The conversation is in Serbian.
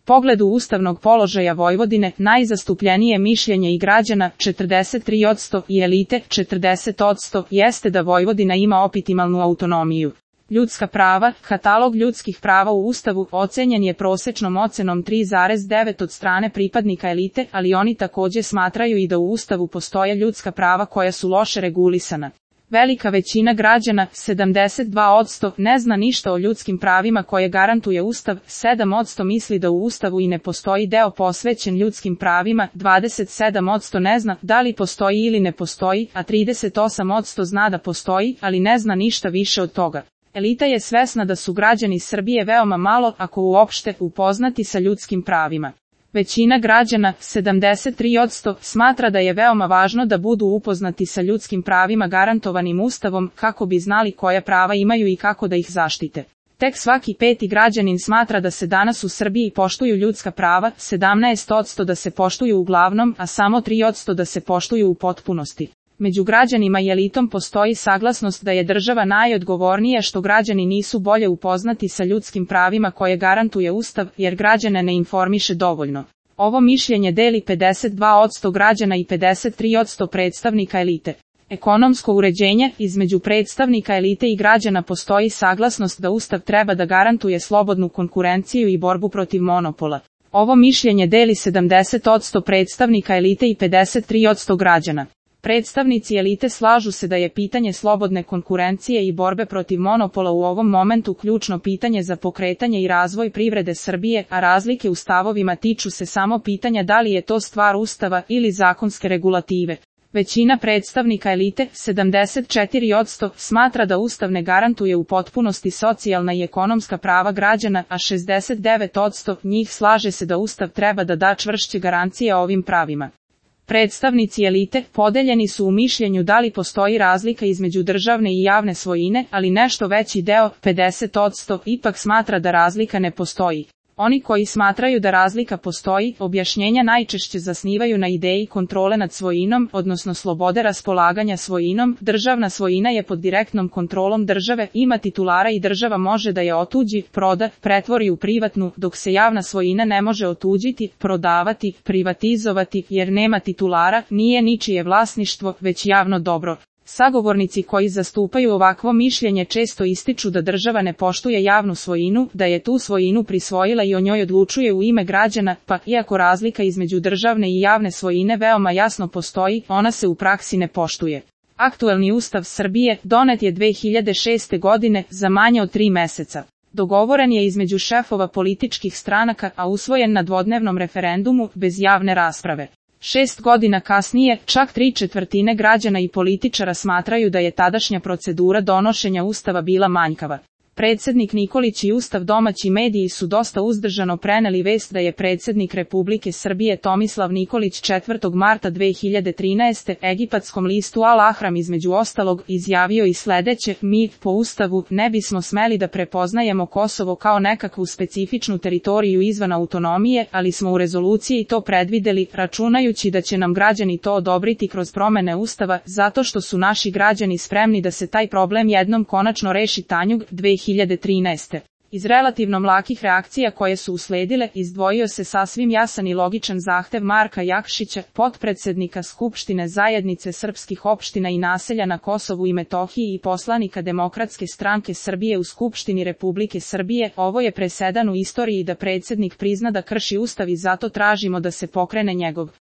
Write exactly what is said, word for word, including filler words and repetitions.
pogledu ustavnog položaja Vojvodine, najzastupljenije mišljenje i građana, četrdeset tri posto, i elite, četrdeset posto, jeste da Vojvodina ima optimalnu autonomiju. Ljudska prava, katalog ljudskih prava u Ustavu ocenjen je prosečnom ocenom tri zarez devet od strane pripadnika elite, ali oni takođe smatraju i da u Ustavu postoje ljudska prava koja su loše regulisana. Velika većina građana, sedamdeset dva posto, ne zna ništa o ljudskim pravima koje garantuje Ustav, sedam posto misli da u Ustavu i ne postoji deo posvećen ljudskim pravima, dvadeset sedam posto ne zna da li postoji ili ne postoji, a trideset osam posto zna da postoji, ali ne zna ništa više od toga. Elita je svesna da su građani Srbije veoma malo, ako uopšte, upoznati sa ljudskim pravima. Većina građana, sedamdeset tri posto, smatra da je veoma važno da budu upoznati sa ljudskim pravima garantovanim Ustavom, kako bi znali koja prava imaju i kako da ih zaštite. Tek svaki peti građanin smatra da se danas u Srbiji poštuju ljudska prava, sedamnaest posto da se poštuju uglavnom, a samo tri posto da se poštuju u potpunosti. Među građanima i elitom postoji saglasnost da je država najodgovornija što građani nisu bolje upoznati sa ljudskim pravima koje garantuje Ustav, jer građane ne informiše dovoljno. Ovo mišljenje deli pedeset dva posto građana i pedeset tri posto predstavnika elite. Ekonomsko uređenje, između predstavnika elite i građana postoji saglasnost da Ustav treba da garantuje slobodnu konkurenciju i borbu protiv monopola. Ovo mišljenje deli sedamdeset posto predstavnika elite i pedeset tri posto građana. Predstavnici elite slažu se da je pitanje slobodne konkurencije i borbe protiv monopola u ovom momentu ključno pitanje za pokretanje i razvoj privrede Srbije, a razlike u stavovima tiču se samo pitanja da li je to stvar Ustava ili zakonske regulative. Većina predstavnika elite, sedamdeset četiri posto, smatra da Ustav ne garantuje u potpunosti socijalna i ekonomska prava građana, a šezdeset devet posto njih slaže se da Ustav treba da da čvršće garancije ovim pravima. Predstavnici elite podeljeni su u mišljenju da li postoji razlika između državne i javne svojine, ali nešto veći deo, pedeset posto, ipak smatra da razlika ne postoji. Oni koji smatraju da razlika postoji, objašnjenja najčešće zasnivaju na ideji kontrole nad svojinom, odnosno slobode raspolaganja svojinom. Državna svojina je pod direktnom kontrolom države, ima titulara i država može da je otuđi, proda, pretvori u privatnu, dok se javna svojina ne može otuđiti, prodavati, privatizovati, jer nema titulara, nije ničije vlasništvo, već javno dobro. Sagovornici koji zastupaju ovakvo mišljenje često ističu da država ne poštuje javnu svojinu, da je tu svojinu prisvojila i o njoj odlučuje u ime građana, pa iako razlika između državne i javne svojine veoma jasno postoji, ona se u praksi ne poštuje. Aktuelni Ustav Srbije donet je dve hiljade šeste. godine, za manje od tri meseca. Dogovoren je između šefova političkih stranaka, a usvojen na dvodnevnom referendumu, bez javne rasprave. Šest godina kasnije, čak tri četvrtine građana i političara smatraju da je tadašnja procedura donošenja Ustava bila manjkava. Predsednik Nikolić i Ustav domaći mediji su dosta uzdržano preneli vest da je predsednik Republike Srbije Tomislav Nikolić četvrtog marta dve hiljade trinaeste. egipatskom listu Al Ahram između ostalog izjavio i sledeće: mi, po Ustavu, ne bismo smeli da prepoznajemo Kosovo kao nekakvu specifičnu teritoriju izvan autonomije, ali smo u rezoluciji to predvideli, računajući da će nam građani to odobriti kroz promene Ustava, zato što su naši građani spremni da se taj problem jednom konačno reši. Tanjug, dve hiljade trinaeste. Iz relativno mlakih reakcija koje su usledile, izdvojio se sasvim jasan i logičan zahtev Marka Jakšića, potpredsednika Skupštine Zajednice srpskih opština i naselja na Kosovu i Metohiji i poslanika Demokratske stranke Srbije u Skupštini Republike Srbije. Ovo je presedan u istoriji da predsednik prizna da krši Ustav i zato tražimo da se pokrene njegov